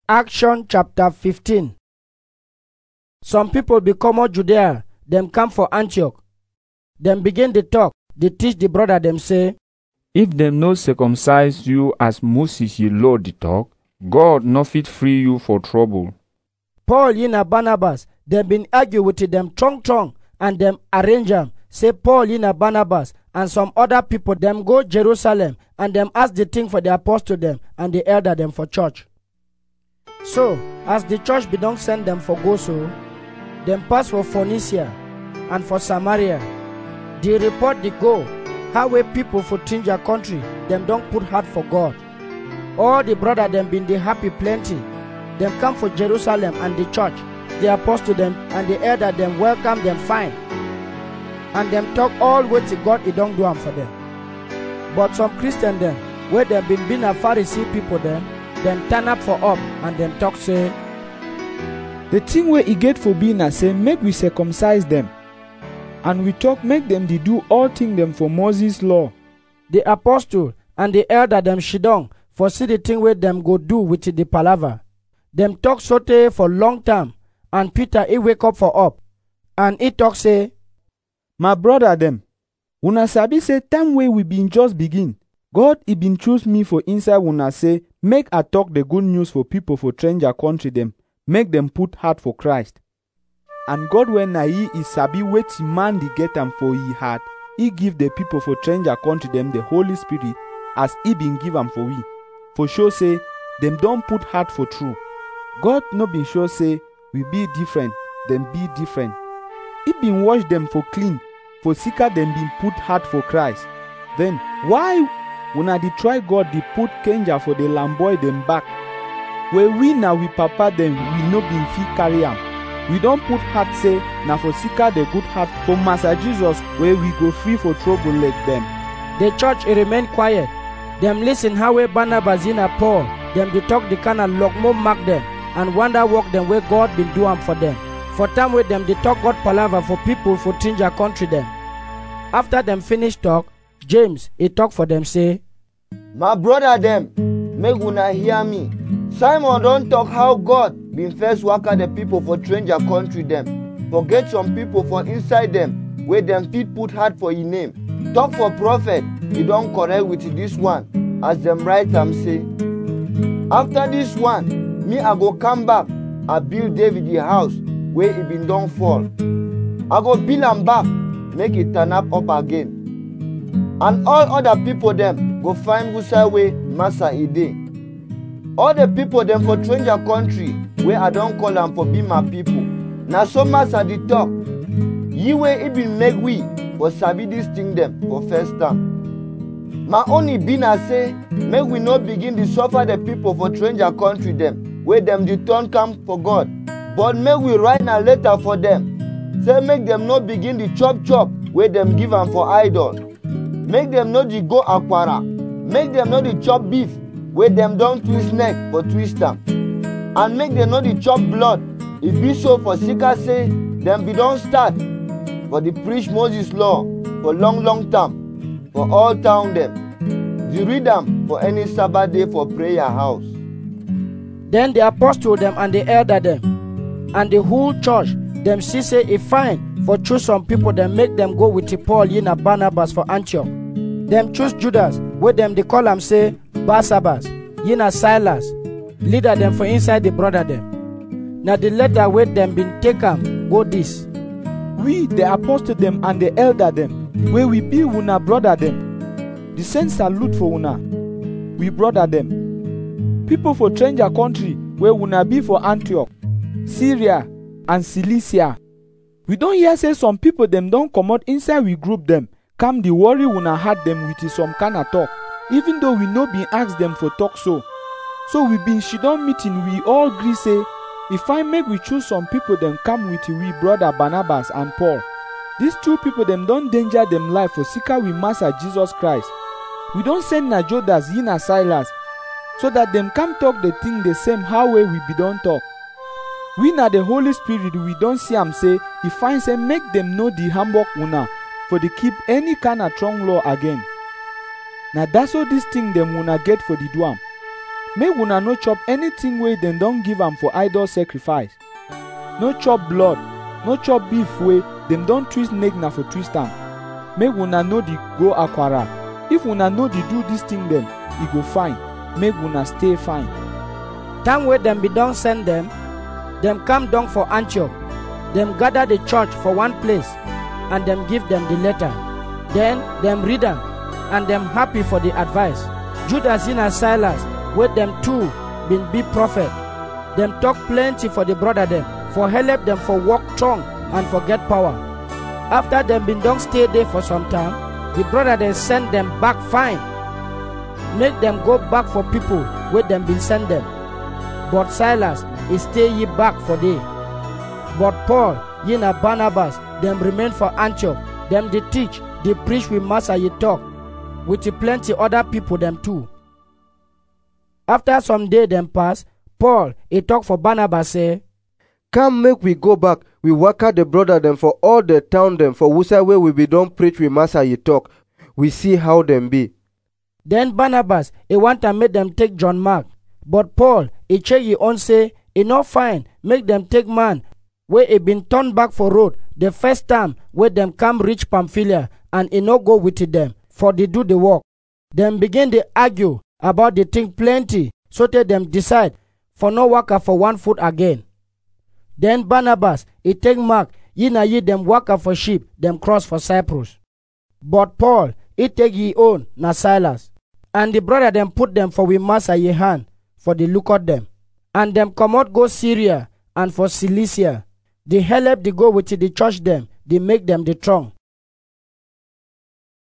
Action chapter 15. Some people be comot Judea, them come for Antioch. Them begin to talk, they teach the brother them say, if them no circumcise you as Moses ye law did talk, God no fit free you for trouble. Paul yina Barnabas, them been argue with them trong, and them arrange them. Say Paul yina Barnabas and some other people them go Jerusalem and them ask the thing for the apostle them and the elder them for church. So, as the church be don't send them for go so, them pass for Phoenicia and for Samaria. The report they go, how way people for change their country, them don't put heart for God. All the brother them been the happy plenty. Them come for Jerusalem and the church, the apostle them and the elder them welcome them fine. And them talk all what God he don't do them for them. But some Christian them, where them been a Pharisee people them turn up for up and them talk say, the thing where he get for being say make we circumcise them, and we talk make them they do all thing them for Moses law. The apostle and the elder them shidong for see the thing where them go do with the palaver. Them talk sote for long time, and Peter he wake up for up, and he talk say, my brother them, una sabi say time where we been just begin, God he been choose me for inside una say make I talk the good news for people for stranger country them, make them put heart for Christ. And God when he is sabi wait man they get them for he heart, he give the people for stranger country them the Holy Spirit as he been give them for we. For sure say them don't put heart for true. God no been sure say we be different, them be different. He been wash them for clean, for sicker them been put heart for Christ. Then why una dey try God dey put kenja for the lamboy them back? Where we now we papa them we no been fit carry am. We don't put heart say na for sicker the good heart for Master Jesus where we go free for trouble like them. The church remain quiet. Them listen how way Barnabas and Paul, them they talk the kind of lock more mark them and wonder work them where God been doing for them. For time with them they talk God palaver for people for change their country them. After them finish talk, James he talk for them say, my brother them, make una hear me. Simon don't talk how God been first work at the people for stranger country them. Forget some people for inside them, where them fit put heart for his name. Talk for prophet, he don't correct with this one, as them write say. After this one, me I go come back, I build David the house, where he been done fall. I go build him back, make it turn up again. And all other people them go find whose way Master he dey. All the people them for stranger country where I don't call them for be my people. Now so Master the talk. Ye way he been make we for sabi this thing them for first time. My only been I say make we not begin to suffer the people for stranger country them where them the turn come for God. But make we write a letter for them. Say make them not begin the chop where them give them for idol. Make them not the go aquara. Make them not the chop beef where them don't twist neck for twist them. And make them not the chop blood. It be so for sicker say them be don't start for the preach Moses law for long time for all town them. You read them for any Sabbath day for prayer house. Then the apostle them and the elder them and the whole church them see say it fine for choose some people them make them go with the Paul yina Barnabas for Antioch. Them choose Judas where them they call them say Barsabbas, yina Silas, leader them for inside the brother them. Now the letter where them been taken go this. We the apostle them and the elder them, where we be una brother them. The same salute for una. We brother them. People for stranger country where una be for Antioch, Syria and Cilicia. We don't hear say some people them don't come out inside we group them. Come the worry una had them with some kind of talk. Even though we no been ask them for talk so. So we been shidon meeting we all agree say, if I make we choose some people them come with we brother Barnabas and Paul. These two people them don't danger them life for seeker we Master Jesus Christ. We don't send na Judas yina Silas, so that them come talk the thing the same how way we be don't talk. We na the Holy Spirit we don't see am say, if I say make them know the Hamburg una, for they keep any kind of strong law again. Now that's all this thing them wanna get for the do am. Make una no chop anything wey dem don give am for idol sacrifice. No chop blood, no chop beef wey dem don twist neck na for twist am. Make una no dey go akwara. If una no dey do dis thing dem, e go fine. Make una stay fine. Time wey dem be don send dem come down for Antioch. Dem gather the church for one place, and dem give dem the letter. Then dem read am, and dem happy for the advice. Judas and Silas, wey dem two bin be prophet, dem talk plenty for the brother dem, for help dem for work strong and for get power. After dem bin don stay there for some time, the brother dem send dem back fine. Make dem go back for people wey dem bin send dem. But Silas, he stay ye back for day. But Paul, ye na Barnabas, dem remain for Antioch. Dem dey teach, dey preach with Master ye talk, with the plenty other people dem too. After some day dem pass, Paul, he talk for Barnabas say, "Come make we go back, we waka the brother dem for all the town dem for wusa wey we be don preach with Master ye talk. We see how dem be." Then Barnabas, he want to make them take John Mark. But Paul, he check he own say, e not fine, make them take man wey he been turned back for road the first time wey them come reach Pamphylia, and he no go with them, for they do the work. Them begin to argue about the thing plenty, so that them decide for no waka for 1 foot again. Then Barnabas, he take Mark, ye na ye them waka for sheep, them cross for Cyprus. But Paul, he take ye own, na Silas. And the brother them put them for we master ye hand, for the look at them. And them come out go Syria, and for Cilicia. They help they go with the church them, they make them the strong.